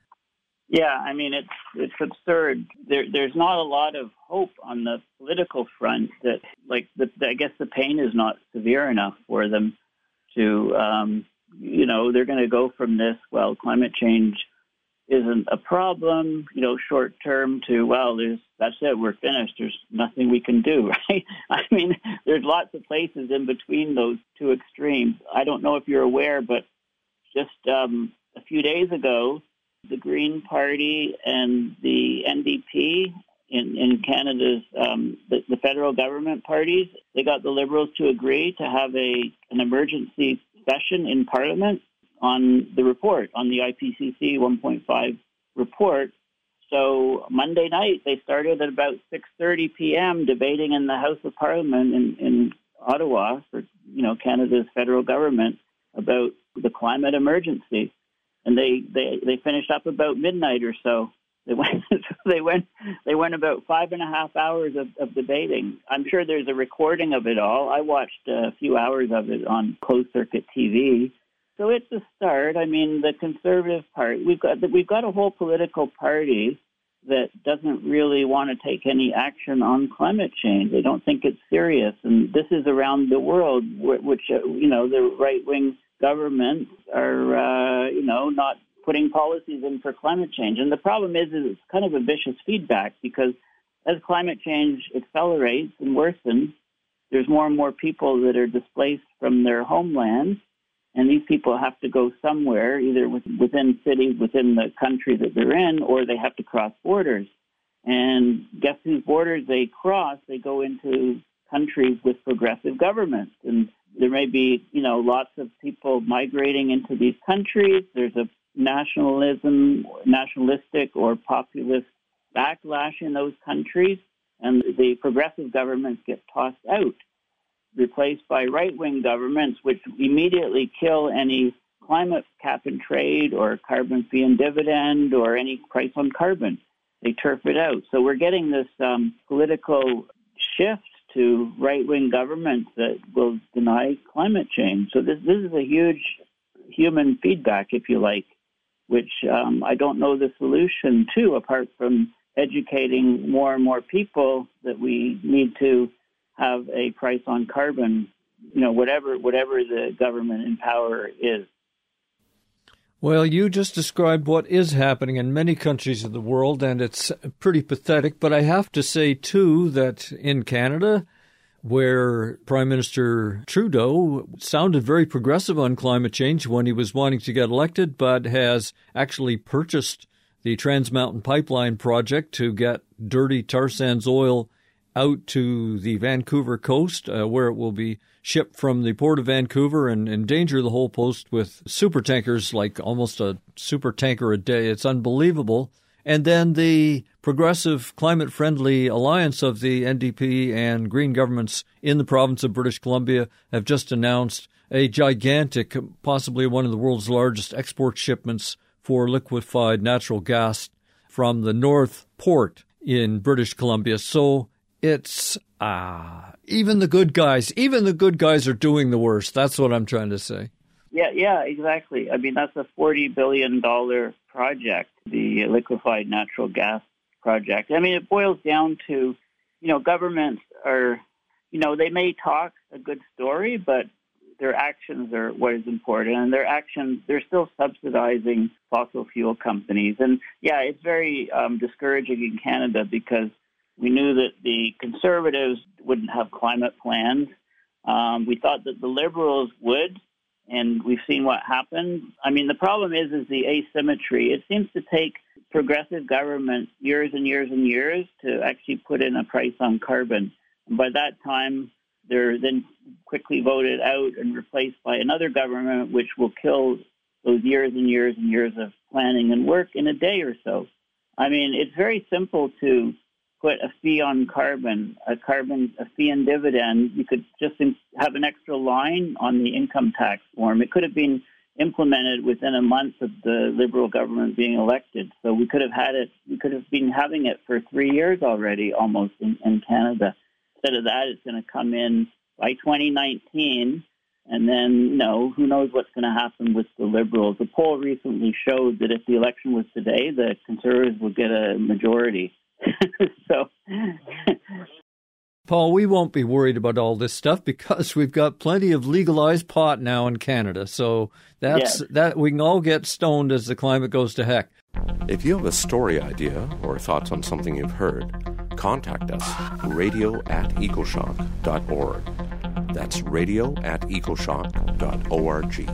Yeah, I mean, it's it's absurd. There, there's not a lot of hope on the political front that, like, the, I guess the pain is not severe enough for them to, um, you know, they're going to go from this, well, climate change isn't a problem, you know, short term to, well, there's that's it, we're finished. There's nothing we can do, right? I mean, there's lots of places in between those two extremes. I don't know if you're aware, but just um, a few days ago, the Green Party and the N D P in, in Canada's, um, the, the federal government parties, they got the Liberals to agree to have a an emergency session in Parliament on the report, on the I P C C one point five report. So Monday night, they started at about six thirty p.m. debating in the House of Parliament in, in Ottawa for, you know, Canada's federal government about the climate emergency. And they, they, they finished up about midnight or so. They went they went they went about five and a half hours of, of debating. I'm sure there's a recording of it all. I watched a few hours of it on closed circuit T V. So it's a start. I mean, the Conservative Party, we've got we've got a whole political party that doesn't really want to take any action on climate change. They don't think it's serious, and this is around the world, which uh, you know the right wing governments are, uh, you know, not putting policies in for climate change. And the problem is, is it's kind of a vicious feedback because as climate change accelerates and worsens, there's more and more people that are displaced from their homelands. And these people have to go somewhere, either within cities, within the country that they're in, or they have to cross borders. And guess whose borders they cross? They go into countries with progressive governments. And there may be, you know, lots of people migrating into these countries. There's a nationalism, nationalistic or populist backlash in those countries, and the progressive governments get tossed out, replaced by right-wing governments, which immediately kill any climate cap and trade or carbon fee and dividend or any price on carbon. They turf it out. So we're getting this um, political shift to right-wing governments that will deny climate change. So this this is a huge human feedback, if you like, which um, I don't know the solution to, apart from educating more and more people that we need to have a price on carbon you know, whatever whatever the government in power is. Well, you just described what is happening in many countries of the world, and it's pretty pathetic. But I have to say, too, that in Canada, where Prime Minister Trudeau sounded very progressive on climate change when he was wanting to get elected, but has actually purchased the Trans Mountain Pipeline project to get dirty tar sands oil out to the Vancouver coast, uh, where it will be shipped from the port of Vancouver and endanger the whole coast with super tankers, like almost a super tanker a day. It's unbelievable. And then the progressive, climate-friendly alliance of the N D P and Green governments in the province of British Columbia have just announced a gigantic, possibly one of the world's largest export shipments for liquefied natural gas from the North Port in British Columbia. So it's, ah, even the good guys, even the good guys are doing the worst. That's what I'm trying to say. Yeah, yeah, exactly. I mean, that's a forty billion dollars project, the liquefied natural gas project. I mean, it boils down to, you know, governments are, you know, they may talk a good story, but their actions are what is important. And their actions, they're still subsidizing fossil fuel companies. And yeah, it's very um, discouraging in Canada because we knew that the Conservatives wouldn't have climate plans. Um, we thought that the Liberals would, and we've seen what happened. I mean, the problem is, is the asymmetry. It seems to take progressive government years and years and years to actually put in a price on carbon. And by that time, they're then quickly voted out and replaced by another government, which will kill those years and years and years of planning and work in a day or so. I mean, it's very simple to put a fee on carbon, a carbon, a fee and dividend. You could just have an extra line on the income tax form. It could have been implemented within a month of the Liberal government being elected. So we could have had it, we could have been having it for three years already almost in, in Canada. Instead of that, it's going to come in by twenty nineteen. And then, you know, who knows what's going to happen with the Liberals. The poll recently showed that if the election was today, the Conservatives would get a majority. so, Paul, we won't be worried about all this stuff because we've got plenty of legalized pot now in Canada. So that's yeah. that we can all get stoned as the climate goes to heck. If you have a story idea or thoughts on something you've heard, contact us, radio at ecoshock dot org. That's radio at ecoshock dot org.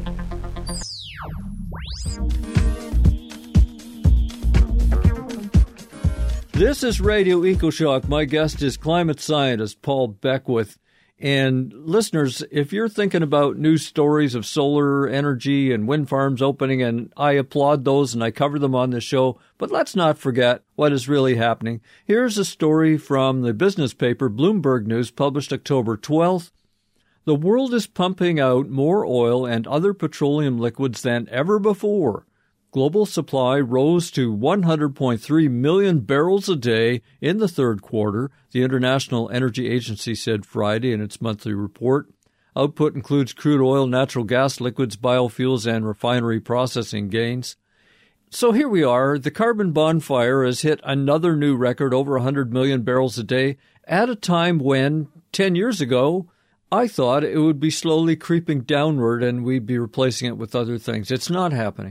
This is Radio EcoShock. My guest is climate scientist Paul Beckwith. And listeners, if you're thinking about news stories of solar energy and wind farms opening, and I applaud those and I cover them on the show, but let's not forget what is really happening. Here's a story from the business paper Bloomberg News, published October twelfth. The world is pumping out more oil and other petroleum liquids than ever before. Global supply rose to one hundred point three million barrels a day in the third quarter, the International Energy Agency said Friday in its monthly report. Output includes crude oil, natural gas, liquids, biofuels, and refinery processing gains. So here we are. The carbon bonfire has hit another new record, over one hundred million barrels a day, at a time when, ten years ago, I thought it would be slowly creeping downward and we'd be replacing it with other things. It's not happening.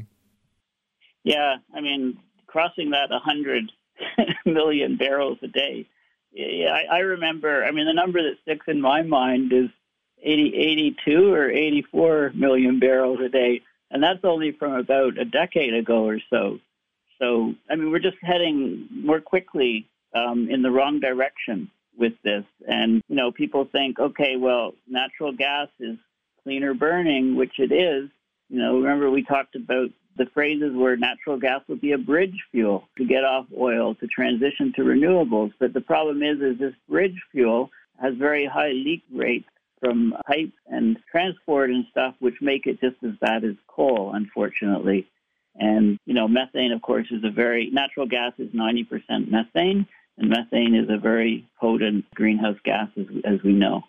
Yeah, I mean, crossing that one hundred million barrels a day. Yeah, I, I remember, I mean, the number that sticks in my mind is eighty, eighty-two or eighty-four million barrels a day. And that's only from about a decade ago or so. So, I mean, we're just heading more quickly um, in the wrong direction with this. And, you know, people think, okay, well, natural gas is cleaner burning, which it is. You know, remember we talked about the phrases where natural gas would be a bridge fuel to get off oil, to transition to renewables. But the problem is, is this bridge fuel has very high leak rates from pipes and transport and stuff, which make it just as bad as coal, unfortunately. And, you know, methane, of course, is a very, natural gas is ninety percent methane, and methane is a very potent greenhouse gas, as, as we know.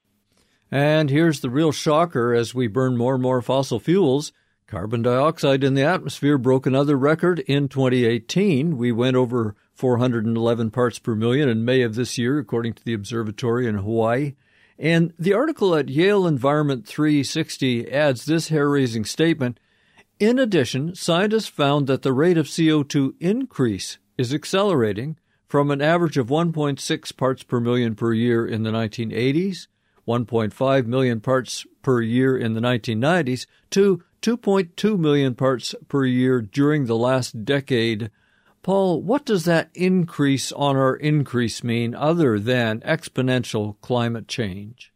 And here's the real shocker as we burn more and more fossil fuels. Carbon dioxide in the atmosphere broke another record in twenty eighteen. We went over four hundred eleven parts per million in May of this year, according to the observatory in Hawaii. And the article at Yale Environment three sixty adds this hair-raising statement. In addition, scientists found that the rate of C O two increase is accelerating from an average of one point six parts per million per year in the nineteen eighties, one point five million parts per year in the nineteen nineties, to two point two million parts per year during the last decade. Paul, what does that increase on our increase mean other than exponential climate change?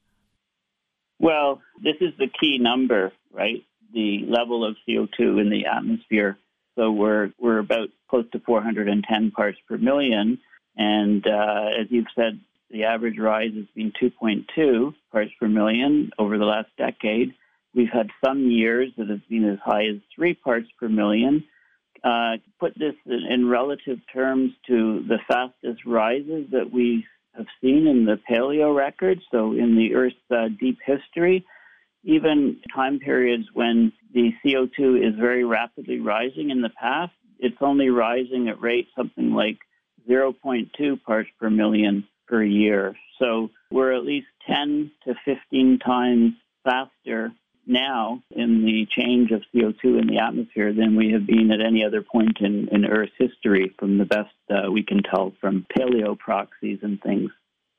Well, this is the key number, right? The level of C O two in the atmosphere. So we're we're about close to four hundred ten parts per million. And uh, as you've said, the average rise has been two point two parts per million over the last decade. We've had some years that have been as high as three parts per million. Uh, put this in, in relative terms to the fastest rises that we have seen in the paleo record, so in the Earth's uh, deep history, even time periods when the C O two is very rapidly rising in the past, it's only rising at rate something like zero point two parts per million per year. So we're at least ten to fifteen times faster now in the change of C O two in the atmosphere than we have been at any other point in, in Earth's history, from the best uh, we can tell from paleo proxies and things.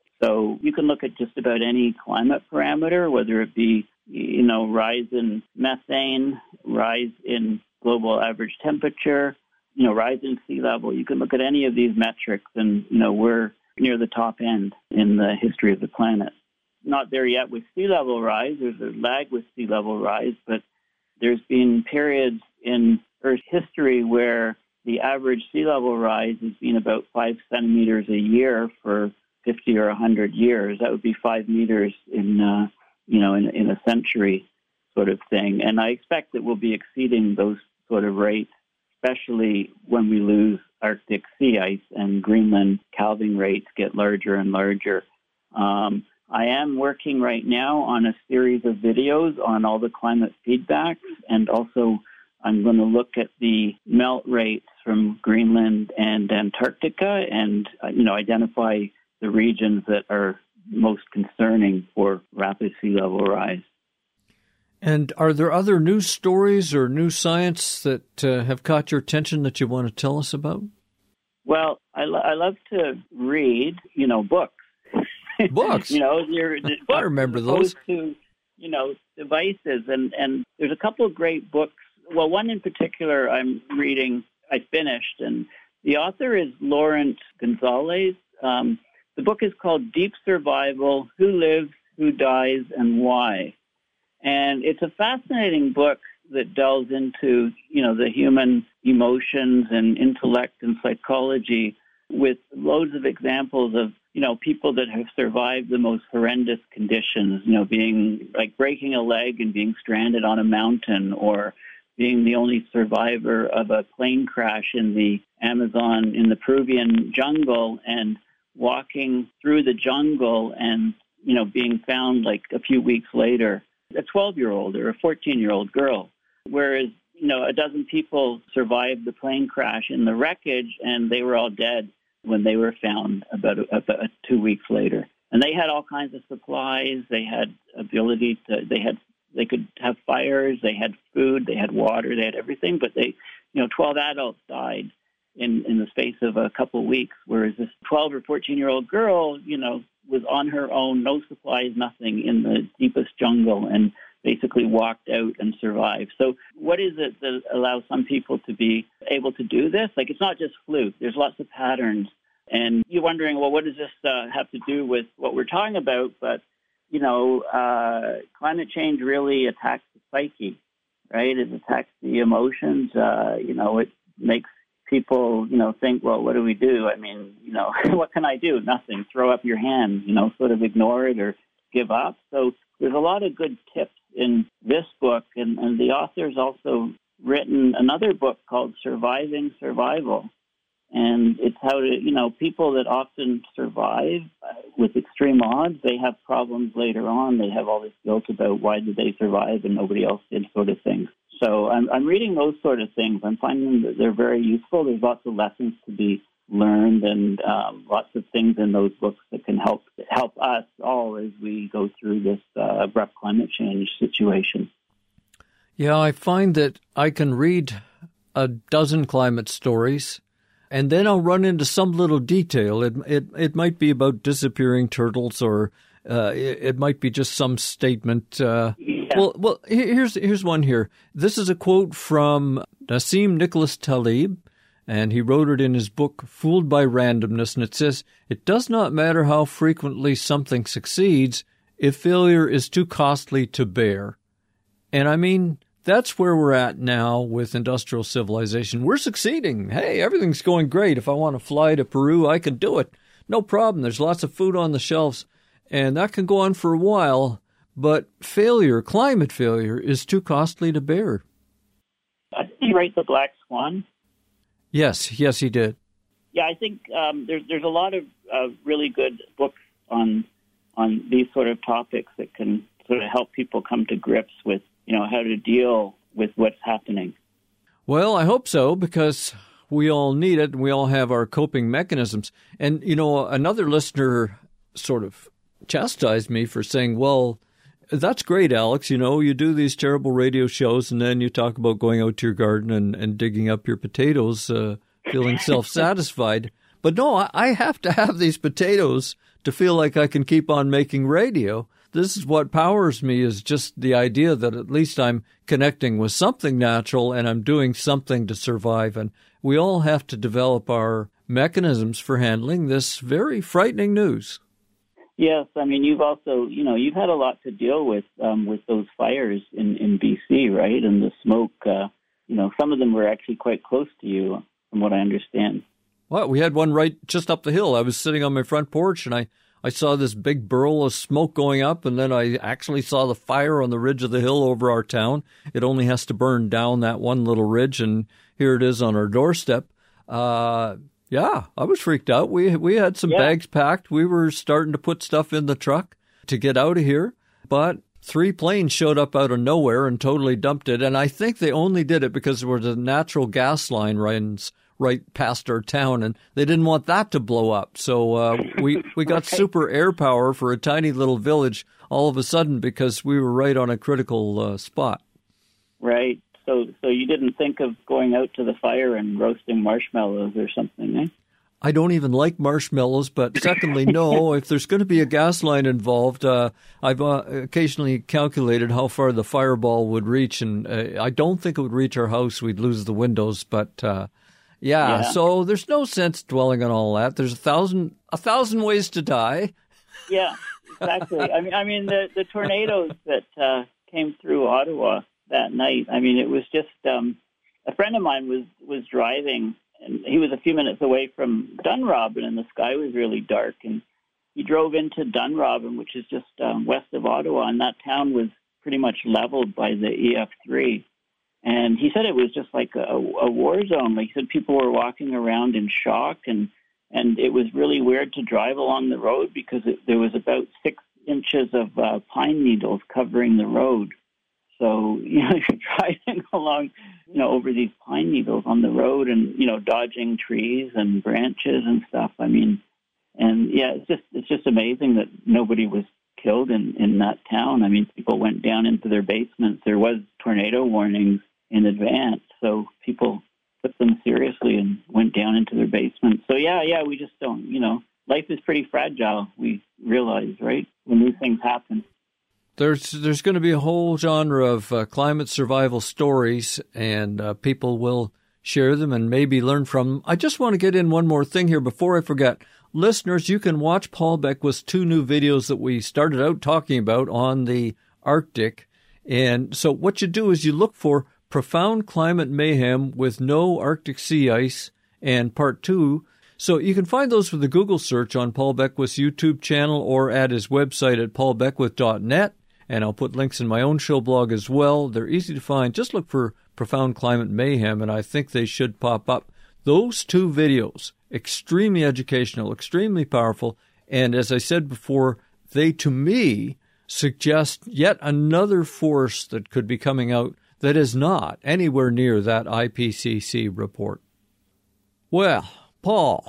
So you can look at just about any climate parameter, whether it be, you know, rise in methane, rise in global average temperature, you know, rise in sea level. You can look at any of these metrics and, you know, we're near the top end in the history of the planet. Not there yet with sea level rise. There's a lag with sea level rise, but there's been periods in Earth's history where the average sea level rise has been about five centimeters a year for fifty or one hundred years. That would be five meters in, uh, you know, in, in a century sort of thing. And I expect that we'll be exceeding those sort of rates, especially when we lose Arctic sea ice and Greenland calving rates get larger and larger. Um, I am working right now on a series of videos on all the climate feedbacks, and also I'm going to look at the melt rates from Greenland and Antarctica and, uh, you know, identify the regions that are most concerning for rapid sea level rise. And are there other news stories or new science that uh, have caught your attention that you want to tell us about? Well, I, lo- I love to read, you know, books. Books? you know, you're, books I remember those. To, you know, devices. And, and there's a couple of great books. Well, one in particular I'm reading, I finished, and the author is Laurent Gonzalez. Um, the book is called Deep Survival, Who Lives, Who Dies, and Why. And it's a fascinating book that delves into, you know, the human emotions and intellect and psychology, with loads of examples of, you know, people that have survived the most horrendous conditions, you know, being like breaking a leg and being stranded on a mountain, or being the only survivor of a plane crash in the Amazon, in the Peruvian jungle, and walking through the jungle and, you know, being found like a few weeks later, a twelve-year-old or a fourteen-year-old girl. Whereas, you know, a dozen people survived the plane crash in the wreckage, and they were all dead when they were found about, about two weeks later. And they had all kinds of supplies. They had ability to, they had, they could have fires, they had food, they had water, they had everything, but they, you know, twelve adults died in, in the space of a couple of weeks, whereas this twelve or fourteen-year-old girl, you know, was on her own, no supplies, nothing, in the deepest jungle, and basically walked out and survived. So what is it that allows some people to be able to do this? Like, it's not just fluke. There's lots of patterns. And you're wondering, well, what does this uh, have to do with what we're talking about? But, you know, uh, climate change really attacks the psyche, right? It attacks the emotions. Uh, you know, it makes people, you know, think, well, what do we do? I mean, you know, what can I do? Nothing. Throw up your hand, you know, sort of ignore it or give up. So there's a lot of good tips in this book. And, and the author's also written another book called Surviving Survival. And it's how to, you know, people that often survive uh, with extreme odds, they have problems later on. They have all this guilt about why did they survive and nobody else did, sort of thing. So I'm, I'm reading those sort of things. I'm finding that they're very useful. There's lots of lessons to be learned, and um, lots of things in those books that can help help us all as we go through this uh, abrupt climate change situation. Yeah, I find that I can read a dozen climate stories, and then I'll run into some little detail. It it it might be about disappearing turtles, or uh, it, it might be just some statement. Uh, yeah. Well, well, here's here's one here. This is a quote from Nassim Nicholas Taleb, and he wrote it in his book Fooled by Randomness, and it says, "It does not matter how frequently something succeeds if failure is too costly to bear." And I mean, that's where we're at now with industrial civilization. We're succeeding. Hey, everything's going great. If I want to fly to Peru, I can do it. No problem. There's lots of food on the shelves, and that can go on for a while. But failure, climate failure, is too costly to bear. Did he write The Black Swan? Yes, yes, he did. Yeah, I think um, there's there's a lot of uh, really good books on on these sort of topics that can sort of help people come to grips with, you know, how to deal with what's happening. Well, I hope so, because we all need it, and we all have our coping mechanisms. And, you know, another listener sort of chastised me for saying, well, that's great, Alex. You know, you do these terrible radio shows, and then you talk about going out to your garden and, and digging up your potatoes, uh, feeling self-satisfied. But no, I, I have to have these potatoes to feel like I can keep on making radio. This is what powers me, is just the idea that at least I'm connecting with something natural and I'm doing something to survive. And we all have to develop our mechanisms for handling this very frightening news. Yes, I mean, you've also, you know, you've had a lot to deal with um, with those fires in, in B C, right? And the smoke, uh, you know, some of them were actually quite close to you, from what I understand. Well, we had one right just up the hill. I was sitting on my front porch, and I, I saw this big burl of smoke going up, and then I actually saw the fire on the ridge of the hill over our town. It only has to burn down that one little ridge, and here it is on our doorstep. Uh Yeah, I was freaked out. We we had some yeah. bags packed. We were starting to put stuff in the truck to get out of here. But three planes showed up out of nowhere and totally dumped it. And I think they only did it because there was a natural gas line runs right past our town, and they didn't want that to blow up. So uh, we, we got right. super air power for a tiny little village all of a sudden because we were right on a critical uh, spot. Right. So so you didn't think of going out to the fire and roasting marshmallows or something, eh? I don't even like marshmallows, but secondly, no, if there's going to be a gas line involved, uh, I've uh, occasionally calculated how far the fireball would reach, and uh, I don't think it would reach our house. We'd lose the windows, but uh, yeah, yeah, so there's no sense dwelling on all that. There's a thousand a thousand ways to die. Yeah, exactly. I mean, I mean the, the tornadoes that uh, came through Ottawa that night, I mean, it was just um, a friend of mine was, was driving, and he was a few minutes away from Dunrobin, and the sky was really dark, and he drove into Dunrobin, which is just um, west of Ottawa, and that town was pretty much leveled by the E F three. And he said it was just like a, a war zone. Like he said, people were walking around in shock, and and it was really weird to drive along the road because it, there was about six inches of uh, pine needles covering the road. So, you know, you're driving along, you know, over these pine needles on the road and, you know, dodging trees and branches and stuff. I mean, and yeah, it's just it's just amazing that nobody was killed in, in that town. I mean, people went down into their basements. There was tornado warnings in advance, so people took them seriously and went down into their basements. So, yeah, yeah, we just don't, you know, life is pretty fragile, we realize, right, when these things happen. There's there's going to be a whole genre of uh, climate survival stories, and uh, people will share them and maybe learn from them. I just want to get in one more thing here before I forget. Listeners, you can watch Paul Beckwith's two new videos that we started out talking about on the Arctic. And so what you do is you look for Profound Climate Mayhem with No Arctic Sea Ice and Part two. So you can find those with a Google search on Paul Beckwith's YouTube channel or at his website at paul beckwith dot net. And I'll put links in my own show blog as well. They're easy to find. Just look for Profound Climate Mayhem, and I think they should pop up. Those two videos, extremely educational, extremely powerful, and as I said before, they, to me, suggest yet another force that could be coming out that is not anywhere near that I P C C report. Well, Paul,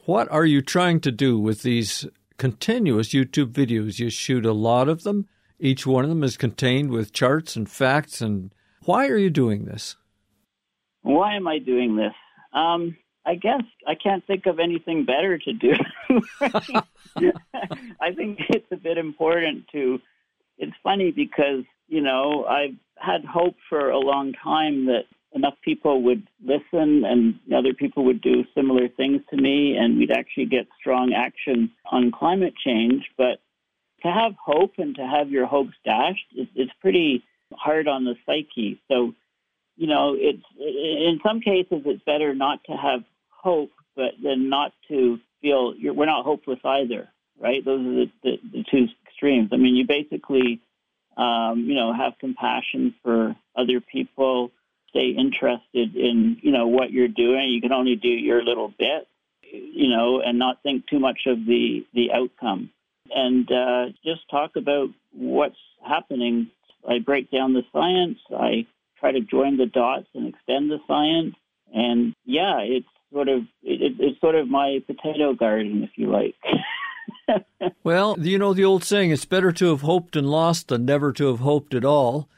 What are you trying to do with these continuous YouTube videos? You shoot a lot of them. Each one of them is contained with charts and facts. And why are you doing this? Why am I doing this? Um, I guess I can't think of anything better to do. I think it's a bit important to, it's funny because, you know, I've had hope for a long time that enough people would listen and other people would do similar things to me and we'd actually get strong action on climate change. But to have hope and to have your hopes dashed, it's, it's pretty hard on the psyche. So, you know, it's in some cases it's better not to have hope, but then not to feel you're, we're not hopeless either, right? Those are the, the, the two extremes. I mean, you basically, um, you know, have compassion for other people, stay interested in, you know, what you're doing. You can only do your little bit, you know, and not think too much of the, the outcome. And uh, just talk about what's happening. I break down the science. I try to join the dots and extend the science. And yeah, it's sort of it, it's sort of my potato garden, if you like. Well, you know the old saying, it's better to have hoped and lost than never to have hoped at all.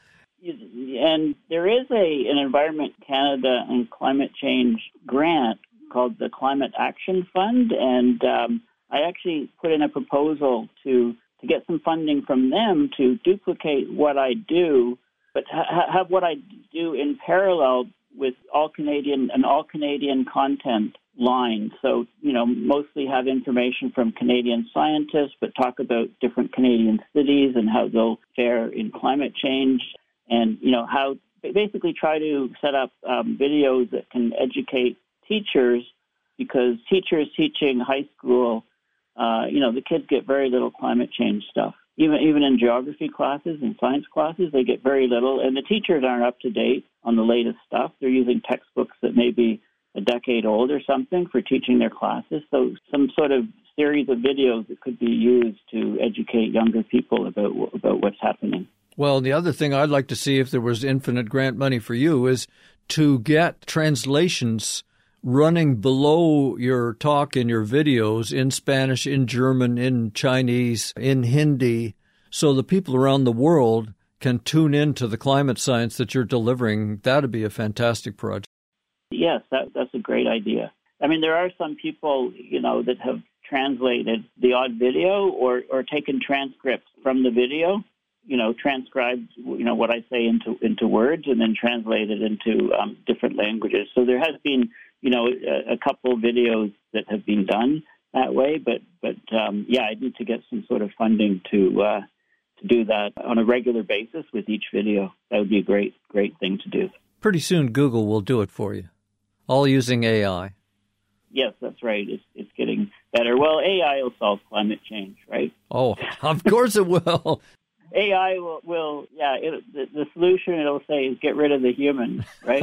And there is a an Environment Canada and climate change grant called the Climate Action Fund, and um, I actually put in a proposal to, to get some funding from them to duplicate what I do, but ha- have what I do in parallel with all Canadian and all Canadian content line. So, you know, mostly have information from Canadian scientists, but talk about different Canadian cities and how they'll fare in climate change, and, you know, how basically try to set up um, videos that can educate teachers, because teachers teaching high school, uh, you know, the kids get very little climate change stuff. Even even in geography classes and science classes, they get very little, and the teachers aren't up to date on the latest stuff. They're using textbooks that may be a decade old or something for teaching their classes. So some sort of series of videos that could be used to educate younger people about about what's happening. Well, the other thing I'd like to see, if there was infinite grant money for you, is to get translations running below your talk and your videos in Spanish, in German, in Chinese, in Hindi, so the people around the world can tune in to the climate science that you're delivering. That'd be a fantastic project. Yes, that, that's a great idea. I mean, there are some people, you know, that have translated the odd video or, or taken transcripts from the video, you know, transcribed, you know, what I say into, into words and then translated into um, different languages. So there has been, you know, a, a couple videos that have been done that way. But, but um, yeah, I need to get some sort of funding to uh, to do that on a regular basis with each video. That would be a great, great thing to do. Pretty soon Google will do it for you, all using A I. Yes, that's right. It's, it's getting better. Well, A I will solve climate change, right? Oh, of course it will. A I will, will yeah, it, the, the solution it'll say is get rid of the human, right?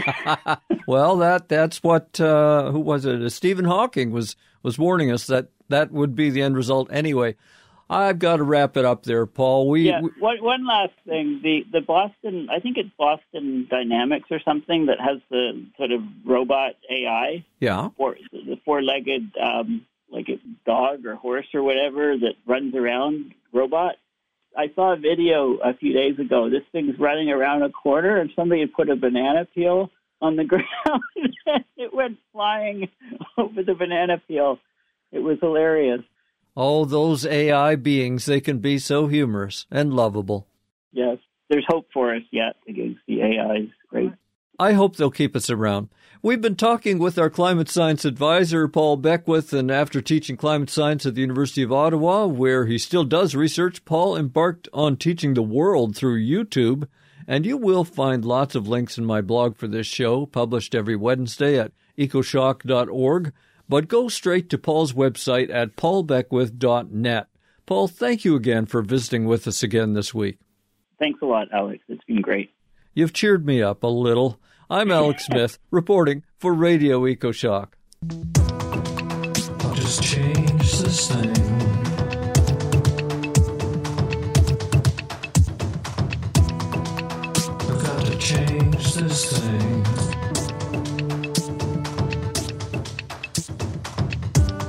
Well, that that's what, uh, who was it? Stephen Hawking was, was warning us that that would be the end result anyway. I've got to wrap it up there, Paul. We, yeah, we... One, one last thing. The, the Boston, I think it's Boston Dynamics or something that has the sort of robot A I. Yeah. Four, the four-legged, um, like a dog or horse or whatever that runs around robot. I saw a video a few days ago. This thing's running around a corner, and somebody had put a banana peel on the ground, and it went flying over the banana peel. It was hilarious. Oh, those A I beings, they can be so humorous and lovable. Yes, there's hope for us yet against the A Is. Great. I hope they'll keep us around. We've been talking with our climate science advisor, Paul Beckwith, and after teaching climate science at the University of Ottawa, where he still does research, Paul embarked on teaching the world through YouTube. And you will find lots of links in my blog for this show, published every Wednesday at ecoshock dot org. But go straight to Paul's website at paul beckwith dot net. Paul, thank you again for visiting with us again this week. Thanks a lot, Alex. It's been great. You've cheered me up a little. I'm Alex Smith, reporting for Radio EcoShock. I'll just change this thing. I've got to change this thing.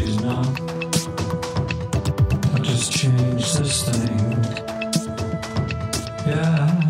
she's not. I'll just change this thing. Yeah.